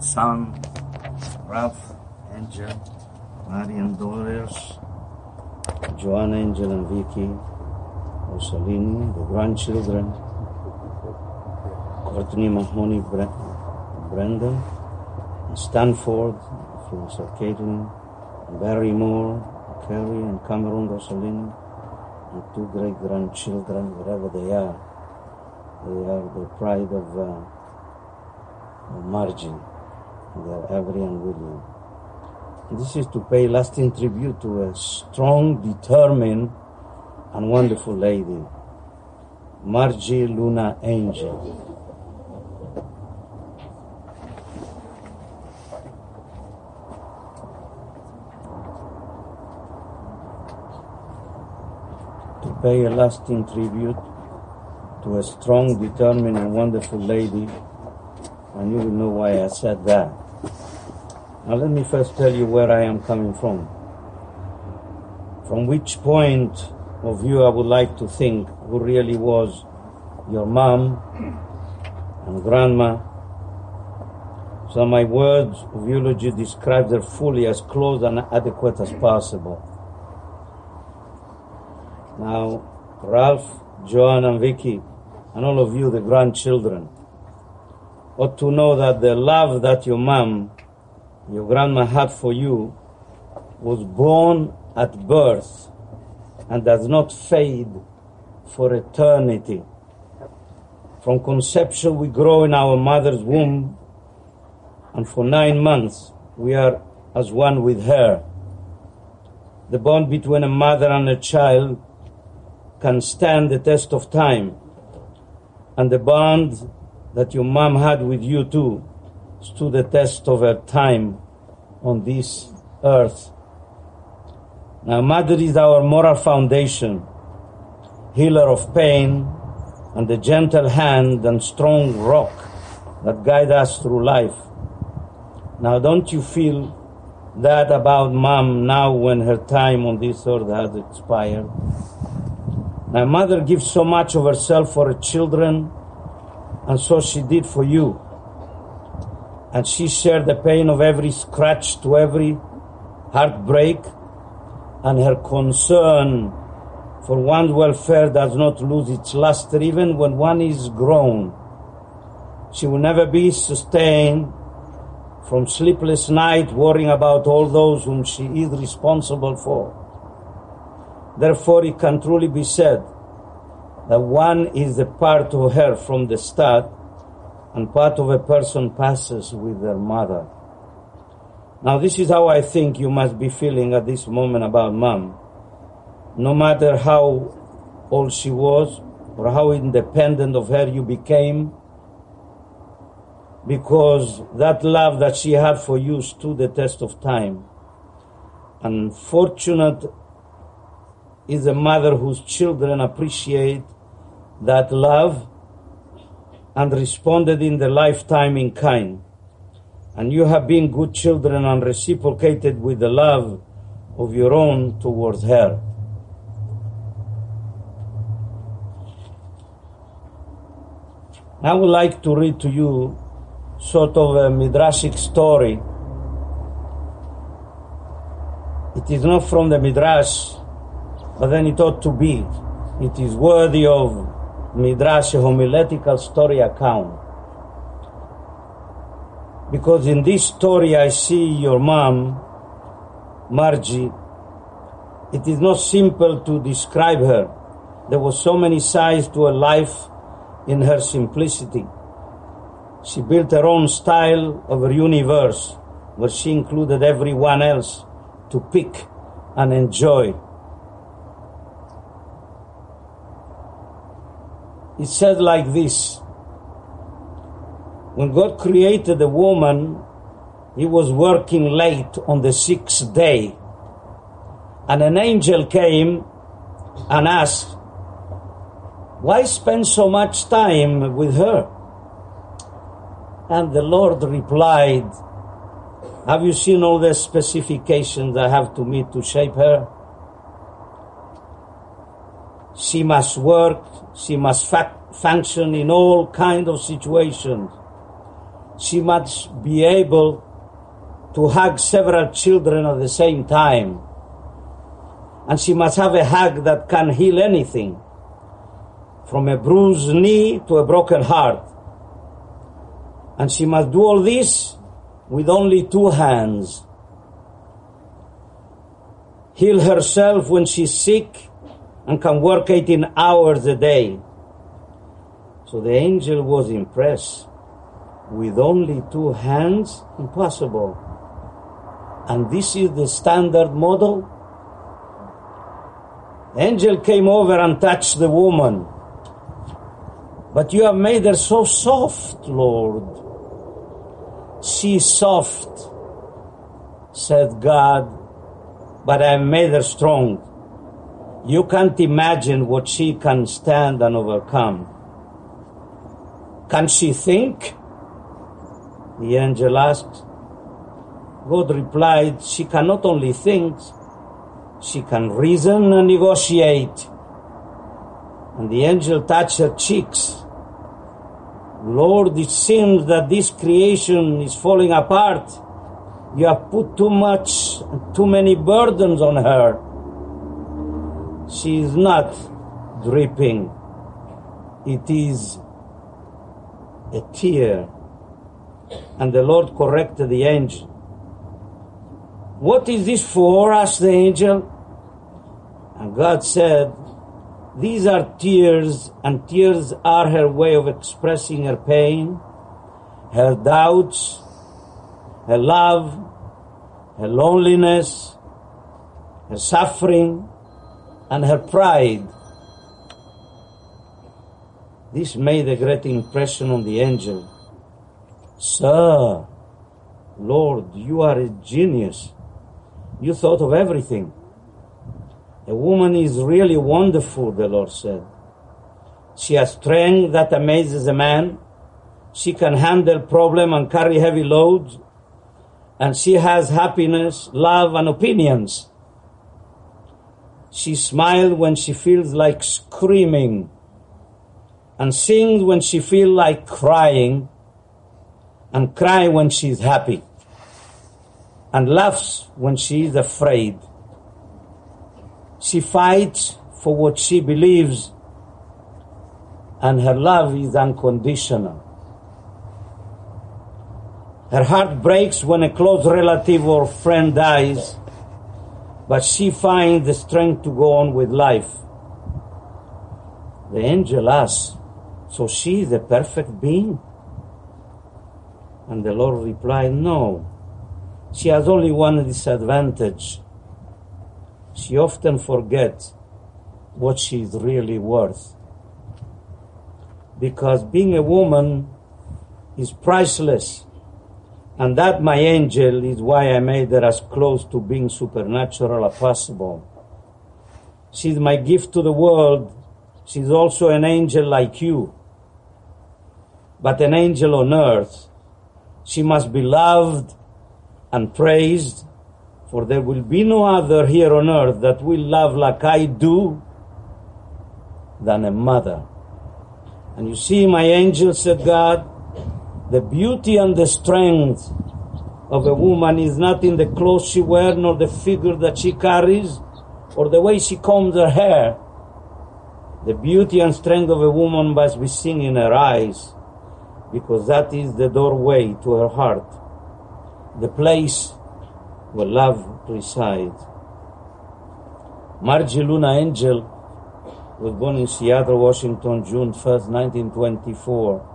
son, Ralph, Angel, Marian daughters, Joanna, Angel, and Vicky, Rosalini, the grandchildren, Courtney, Mahoney, Brendan, and Stanford, from Sir Caitlin, Barrymore, Kerry, and Cameron, Rosalini, and two great-grandchildren, wherever they are the pride of Margie. They are Avery and William. And this is to pay lasting tribute to a strong, determined, and wonderful lady, Margie Luna Angel. To pay a lasting tribute to a strong, determined, and wonderful lady, and you will know why I said that. Now let me first tell you where I am coming from. From which point of view I would like to think who really was your mom and grandma. So my words of eulogy describe her fully, as close and adequate as possible. Now, Ralph, Joanne, and Vicky, and all of you, the grandchildren, ought to know that the love that your mom, your grandma had for you was born at birth and does not fade for eternity. From conception, we grow in our mother's womb, and for 9 months, we are as one with her. The bond between a mother and a child can stand the test of time, and the bond that your mom had with you too stood the test of her time on this earth. Now, mother is our moral foundation, healer of pain, and the gentle hand and strong rock that guide us through life. Now, don't you feel that about mom now when her time on this earth has expired? Now, mother gives so much of herself for her children, and so she did for you. And she shared the pain of every scratch to every heartbreak, and her concern for one's welfare does not lose its luster even when one is grown. She will never be sustained from sleepless night worrying about all those whom she is responsible for. Therefore, it can truly be said that one is a part of her from the start, and part of a person passes with their mother. Now, this is how I think you must be feeling at this moment about mom. No matter how old she was or how independent of her you became, because that love that she had for you stood the test of time. And fortunate is a mother whose children appreciate that love and responded in the lifetime in kind. And you have been good children and reciprocated with the love of your own towards her. I would like to read to you sort of a midrashic story. It is not from the midrash, but then it ought to be. It is worthy of midrash, a homiletical story account. Because in this story I see your mom, Margie. It is not simple to describe her. There were so many sides to her life in her simplicity. She built her own style of her universe, where she included everyone else to pick and enjoy. It said like this: when God created the woman, he was working late on the 6th day. And an angel came and asked, why spend so much time with her? And the Lord replied, have you seen all the specifications I have to meet to shape her? She must work, she must function in all kinds of situations. she must be able to hug several children at the same time. And she must have a hug that can heal anything, from a bruised knee to a broken heart. And she must do all this with only 2 hands. Heal herself when she's sick and can work 18 hours a day. So the angel was impressed. With only 2 hands? Impossible. And this is the standard model? The angel came over and touched the woman. But you have made her so soft, Lord. She's soft, said God, but I have made her strong. You can't imagine what she can stand and overcome. Can she think? The angel asked. God replied, she can not only think, she can reason and negotiate. And the angel touched her cheeks. Lord, it seems that this creation is falling apart. You have put too many burdens on her. She is not dripping. It is a tear. And the Lord corrected the angel. What is this for? Asked the angel. And God said, these are tears, and tears are her way of expressing her pain, her doubts, her love, her loneliness, her suffering, and her pride. This made a great impression on the angel. Sir, Lord, you are a genius. You thought of everything. A woman is really wonderful, the Lord said. She has strength that amazes a man. She can handle problems and carry heavy loads. And she has happiness, love, and opinions. She smiles when she feels like screaming, and sings when she feels like crying, and cries when she is happy, and laughs when she is afraid. She fights for what she believes, and her love is unconditional. Her heart breaks when a close relative or friend dies, but she finds the strength to go on with life. The angel asks, so she is a perfect being? And the Lord replied, no. She has only one disadvantage. She often forgets what she is really worth. Because being a woman is priceless. And that, my angel, is why I made her as close to being supernatural as possible. She's my gift to the world. She's also an angel like you. But an angel on earth. She must be loved and praised, for there will be no other here on earth that will love like I do than a mother. And you see, my angel, said God, the beauty and the strength of a woman is not in the clothes she wears, nor the figure that she carries, or the way she combs her hair. The beauty and strength of a woman must be seen in her eyes, because that is the doorway to her heart, the place where love resides. Margie Luna Angel was born in Seattle, Washington, June 1st, 1924.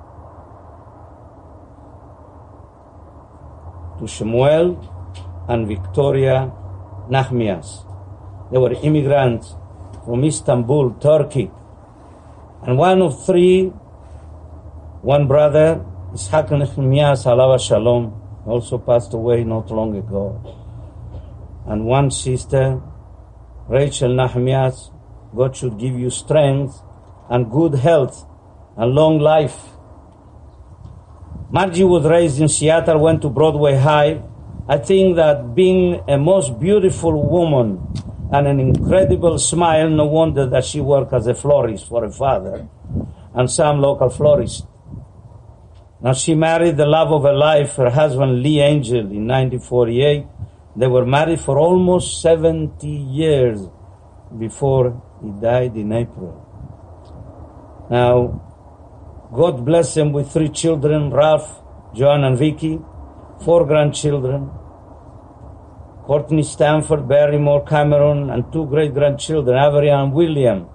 To Shemuel and Victoria Nahmias. They were immigrants from Istanbul, Turkey. And one of 3, one brother, Ishaq Nahmias, Alava Shalom, also passed away not long ago. And one sister, Rachel Nahmias, God should give you strength and good health and long life. Margie was raised in Seattle, went to Broadway High. I think that being a most beautiful woman and an incredible smile, no wonder that she worked as a florist for her father and some local florist. Now she married the love of her life, her husband Lee Angel, in 1948. They were married for almost 70 years before he died in April. Now, God bless him with 3 children, Ralph, Joan, and Vicky, 4 grandchildren, Courtney Stanford, Barrymore, Cameron, and 2 great-grandchildren, Avery and William.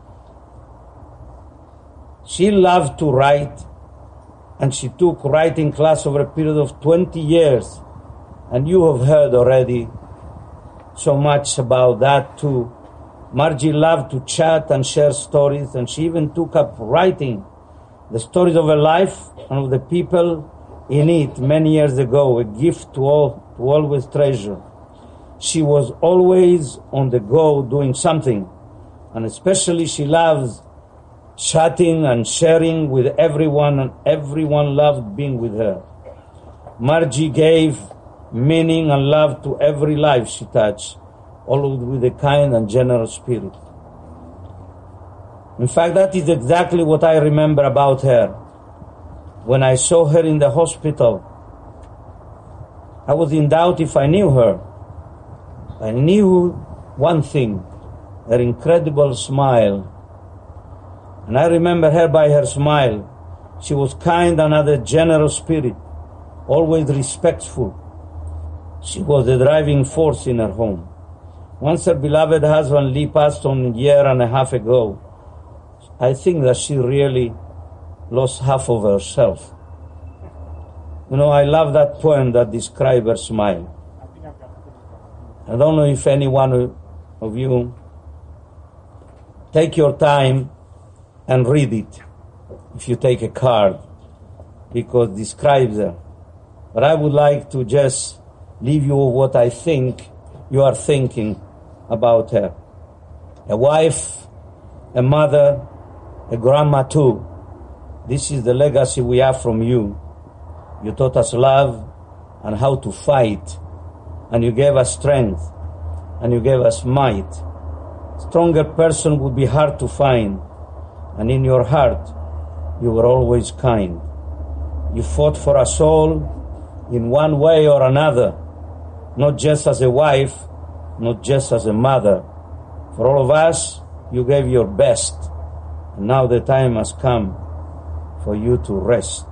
She loved to write, and she took writing class over a period of 20 years. And you have heard already so much about that too. Margie loved to chat and share stories, and she even took up writing the stories of her life and of the people in it many years ago, a gift to all, to always treasure. She was always on the go doing something, and especially she loves chatting and sharing with everyone, and everyone loved being with her. Margie gave meaning and love to every life she touched, always with a kind and generous spirit. In fact, that is exactly what I remember about her. When I saw her in the hospital, I was in doubt if I knew her. I knew one thing, her incredible smile. And I remember her by her smile. She was kind and had a generous spirit, always respectful. She was the driving force in her home. Once her beloved husband Lee passed on a year and a half ago, I think that she really lost half of herself. You know, I love that poem that describes her smile. I don't know if any one of you take your time and read it, if you take a card, because it describes her. But I would like to just leave you with what I think you are thinking about her. A wife, a mother, a grandma too. This is the legacy we have from you. You taught us love and how to fight, and you gave us strength, and you gave us might. Stronger person would be hard to find, and in your heart, you were always kind. You fought for us all in one way or another, not just as a wife, not just as a mother. For all of us, you gave your best, and now the time has come for you to rest.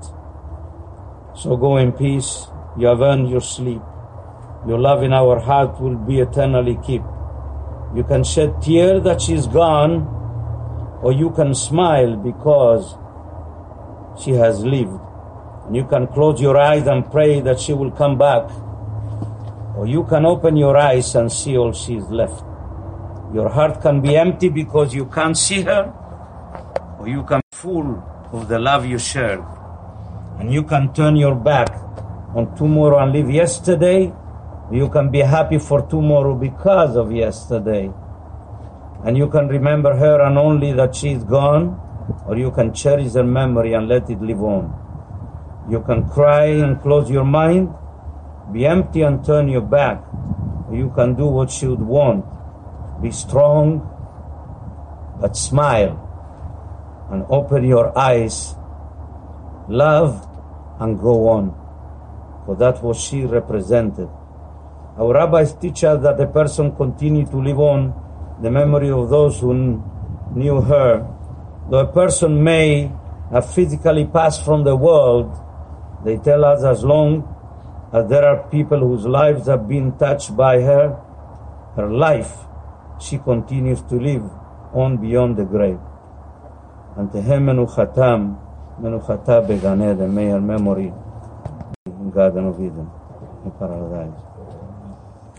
So go in peace. You have earned your sleep. Your love in our heart will be eternally kept. You can shed tears that she's gone, or you can smile because she has lived. And you can close your eyes and pray that she will come back, or you can open your eyes and see all she is left. Your heart can be empty because you can't see her, or you can be full of the love you shared. And you can turn your back on tomorrow and live yesterday. You can be happy for tomorrow because of yesterday. And you can remember her and only that she is gone, or you can cherish her memory and let it live on. You can cry and close your mind, be empty and turn your back, or you can do what she would want. Be strong, but smile, and open your eyes, love, and go on. For that was she represented. Our rabbis teach us that a person continues to live on the memory of those who knew her. Though a person may have physically passed from the world, they tell us as long as there are people whose lives have been touched by her life, she continues to live on beyond the grave. And Tehem Menuchata Began Eden, may her memory in Garden of Eden, in paradise.